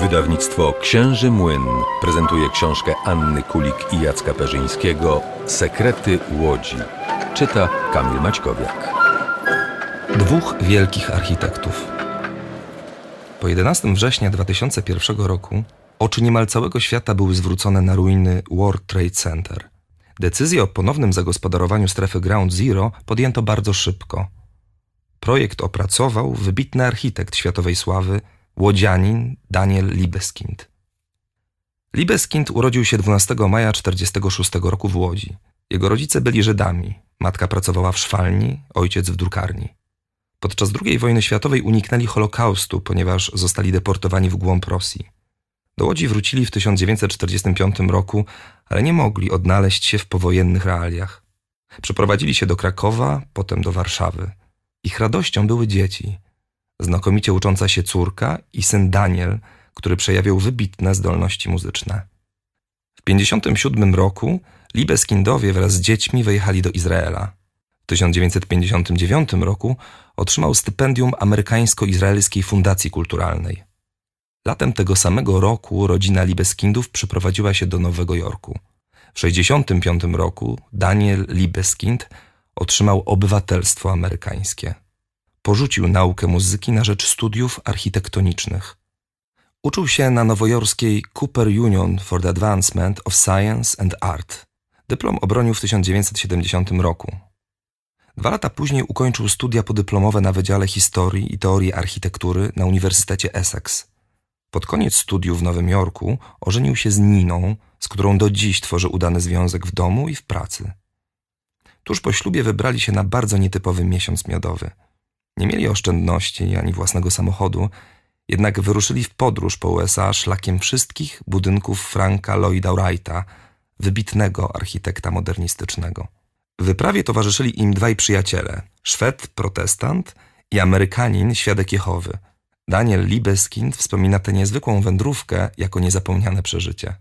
Wydawnictwo Księży Młyn prezentuje książkę Anny Kulik i Jacka Perzyńskiego Sekrety Łodzi. Czyta Kamil Maćkowiak. Dwóch wielkich architektów. Po 11 września 2001 roku oczy niemal całego świata były zwrócone na ruiny World Trade Center. Decyzję o ponownym zagospodarowaniu strefy Ground Zero podjęto bardzo szybko. Projekt opracował wybitny architekt światowej sławy, łodzianin Daniel Libeskind. Libeskind urodził się 12 maja 1946 roku w Łodzi. Jego rodzice byli Żydami. Matka pracowała w szwalni, ojciec w drukarni. Podczas II wojny światowej uniknęli Holokaustu, ponieważ zostali deportowani w głąb Rosji. Do Łodzi wrócili w 1945 roku, ale nie mogli odnaleźć się w powojennych realiach. Przeprowadzili się do Krakowa, potem do Warszawy. Ich radością były dzieci. Znakomicie ucząca się córka i syn Daniel, który przejawiał wybitne zdolności muzyczne. W 1957 roku Libeskindowie wraz z dziećmi wyjechali do Izraela. W 1959 roku otrzymał stypendium Amerykańsko-Izraelskiej Fundacji Kulturalnej. Latem tego samego roku rodzina Libeskindów przeprowadziła się do Nowego Jorku. W 1965 roku Daniel Libeskind otrzymał obywatelstwo amerykańskie. Porzucił naukę muzyki na rzecz studiów architektonicznych. Uczył się na nowojorskiej Cooper Union for the Advancement of Science and Art. Dyplom obronił w 1970 roku. 2 lata później ukończył studia podyplomowe na Wydziale Historii i Teorii Architektury na Uniwersytecie Essex. Pod koniec studiów w Nowym Jorku ożenił się z Niną, z którą do dziś tworzy udany związek w domu i w pracy. Tuż po ślubie wybrali się na bardzo nietypowy miesiąc miodowy. Nie mieli oszczędności ani własnego samochodu, jednak wyruszyli w podróż po USA szlakiem wszystkich budynków Franka Lloyda Wrighta, wybitnego architekta modernistycznego. W wyprawie towarzyszyli im 2 przyjaciele, Szwed, protestant i Amerykanin, świadek Jehowy. Daniel Libeskind wspomina tę niezwykłą wędrówkę jako niezapomniane przeżycie.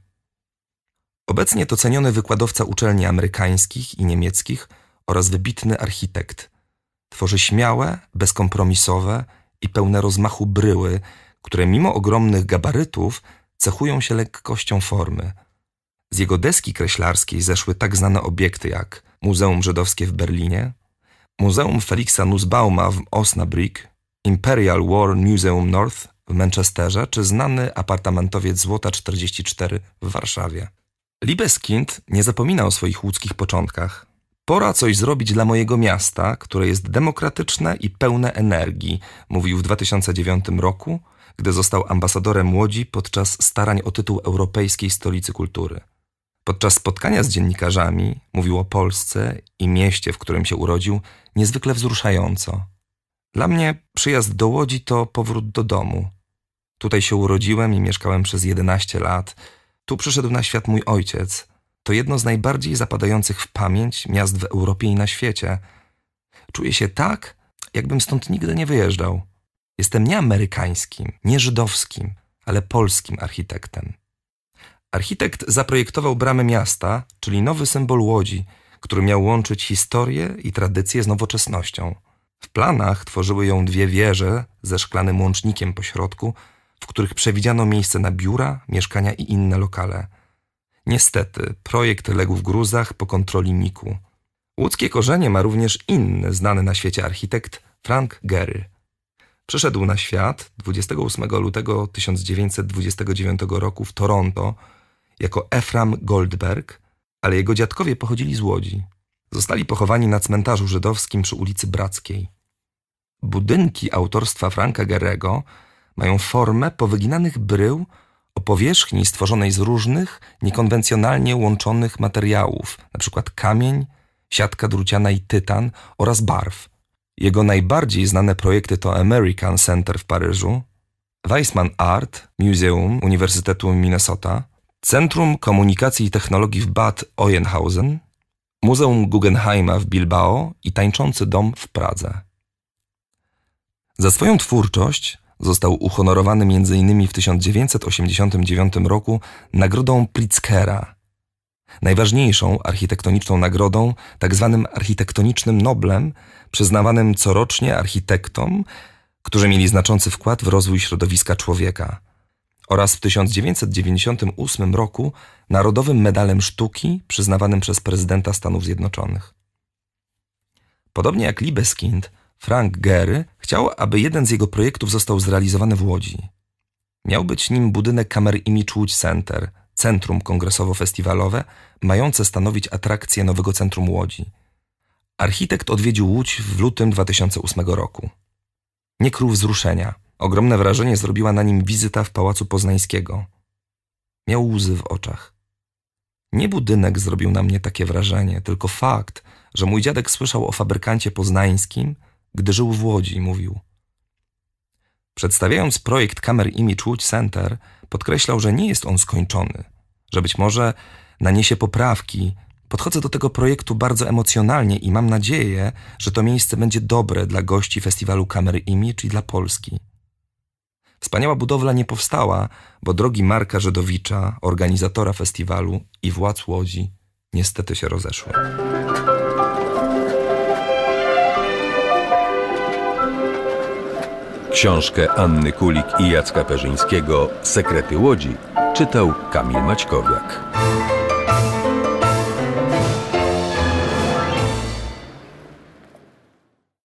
Obecnie to ceniony wykładowca uczelni amerykańskich i niemieckich oraz wybitny architekt. Tworzy śmiałe, bezkompromisowe i pełne rozmachu bryły, które mimo ogromnych gabarytów cechują się lekkością formy. Z jego deski kreślarskiej zeszły tak znane obiekty jak Muzeum Żydowskie w Berlinie, Muzeum Felixa Nussbauma w Osnabrück, Imperial War Museum North w Manchesterze czy znany apartamentowiec Złota 44 w Warszawie. Libeskind nie zapomina o swoich łódzkich początkach. Pora coś zrobić dla mojego miasta, które jest demokratyczne i pełne energii, mówił w 2009 roku, gdy został ambasadorem Łodzi podczas starań o tytuł Europejskiej Stolicy Kultury. Podczas spotkania z dziennikarzami mówił o Polsce i mieście, w którym się urodził, niezwykle wzruszająco. Dla mnie przyjazd do Łodzi to powrót do domu. Tutaj się urodziłem i mieszkałem przez 11 lat. Tu przyszedł na świat mój ojciec. To jedno z najbardziej zapadających w pamięć miast w Europie i na świecie. Czuję się tak, jakbym stąd nigdy nie wyjeżdżał. Jestem nie amerykańskim, nie żydowskim, ale polskim architektem. Architekt zaprojektował bramę miasta, czyli nowy symbol Łodzi, który miał łączyć historię i tradycję z nowoczesnością. W planach tworzyły ją 2 wieże ze szklanym łącznikiem po środku, w których przewidziano miejsce na biura, mieszkania i inne lokale. Niestety, projekt legł w gruzach po kontroli MiK-u. Łódzkie korzenie ma również inny znany na świecie architekt Frank Gehry. Przyszedł na świat 28 lutego 1929 roku w Toronto jako Ephraim Goldberg, ale jego dziadkowie pochodzili z Łodzi. Zostali pochowani na cmentarzu żydowskim przy ulicy Brackiej. Budynki autorstwa Franka Gehry'ego mają formę powyginanych brył o powierzchni stworzonej z różnych, niekonwencjonalnie łączonych materiałów, np. kamień, siatka druciana i tytan oraz barw. Jego najbardziej znane projekty to American Center w Paryżu, Weissman Art Museum Uniwersytetu Minnesota, Centrum Komunikacji i Technologii w Bad Oeynhausen, Muzeum Guggenheima w Bilbao i Tańczący Dom w Pradze. Za swoją twórczość został uhonorowany m.in. w 1989 roku nagrodą Pritzkera, najważniejszą architektoniczną nagrodą, tak zwanym architektonicznym Noblem, przyznawanym corocznie architektom, którzy mieli znaczący wkład w rozwój środowiska człowieka. oraz w 1998 roku Narodowym Medalem Sztuki przyznawanym przez prezydenta Stanów Zjednoczonych. Podobnie jak Libeskind, Frank Gehry chciał, aby jeden z jego projektów został zrealizowany w Łodzi. Miał być nim budynek Camera Image Łódź Center, centrum kongresowo-festiwalowe, mające stanowić atrakcję nowego centrum Łodzi. Architekt odwiedził Łódź w lutym 2008 roku. Nie krył wzruszenia. Ogromne wrażenie zrobiła na nim wizyta w Pałacu Poznańskiego. Miał łzy w oczach. Nie budynek zrobił na mnie takie wrażenie, tylko fakt, że mój dziadek słyszał o fabrykancie poznańskim, gdy żył w Łodzi, mówił. Przedstawiając projekt Camera Image Łódź Center, podkreślał, że nie jest on skończony, że być może naniesie poprawki. Podchodzę do tego projektu bardzo emocjonalnie i mam nadzieję, że to miejsce będzie dobre dla gości festiwalu Camera Image i dla Polski. Wspaniała budowla nie powstała, bo drogi Marka Żydowicza, organizatora festiwalu i władz Łodzi niestety się rozeszły. Książkę Anny Kulik i Jacka Perzyńskiego „Sekrety Łodzi” czytał Kamil Maćkowiak.